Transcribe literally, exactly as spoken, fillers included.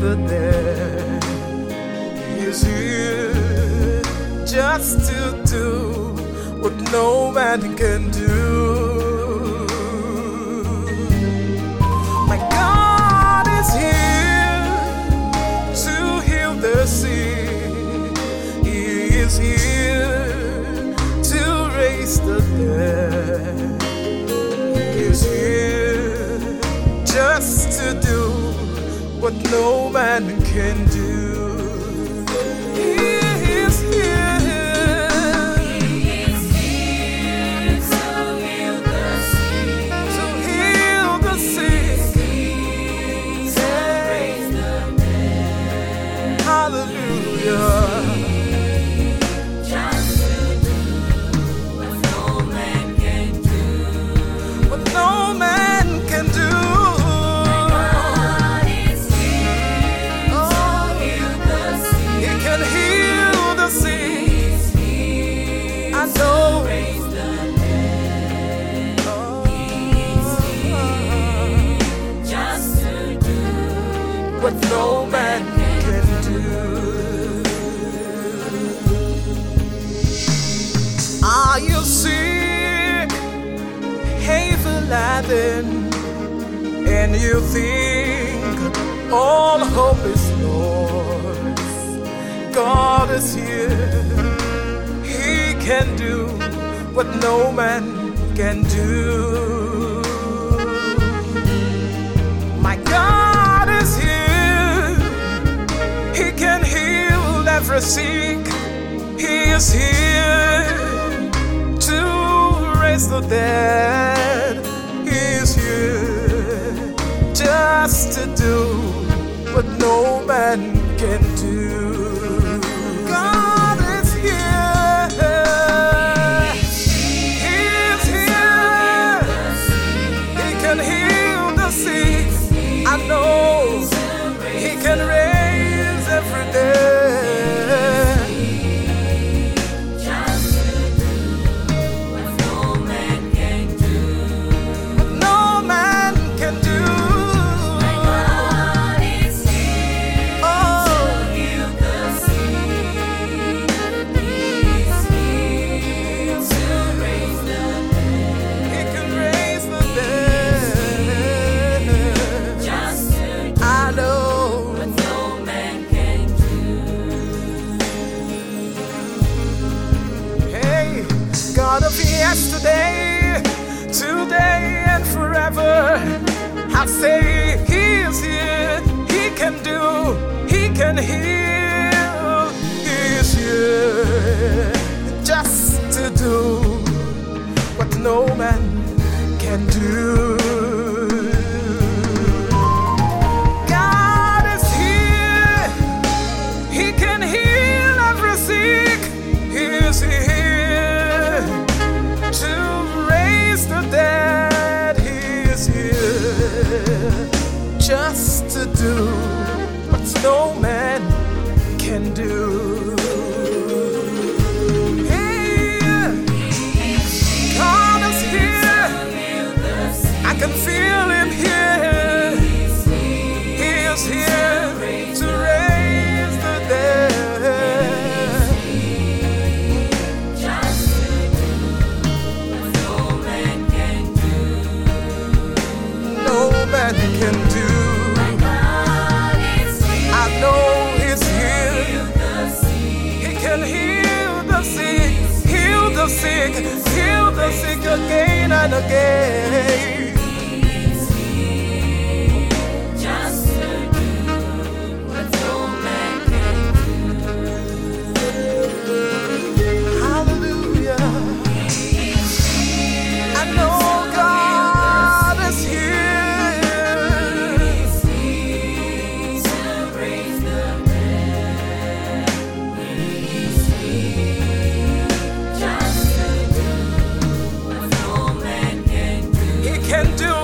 the dead. He is here just to do what no man can do. My God is here to heal the sick. He is here to raise the dead. He is here just to do what no man can do. What no man can do. Are you sick, heavy laden, and you think all hope is lost? God is here. He can do what no man can do. My God is here. He can heal every sick. He is here to raise the dead. He is here just to do what no man can do. God is here. He is here. He can heal the sick. I know He can raise every day. Just to do what no man can do. What no man can do. My God is here Oh. to heal the sick. He is here to raise the dead. He can raise the dead. Just to do I know. what no man can do. Hey, God of yesterday, today and forever, I say He is here. He can do, He can heal. He is here just to do what no man can do. God is here. He can heal every sick. He is here to raise the dead. He is here just to do what no man can do. Hey, God is here. I can feel Him here. He is here to raise the dead. Just to do what no man can do. No man can do. My God is here. I know He's here. Heal the sick. He can heal the sick, heal the sick, heal the sick again and again. He's here just to do what no man can do. Hallelujah. He's here I know God is here. He's here to raise the dead. He's here just to do what no man can do. He can do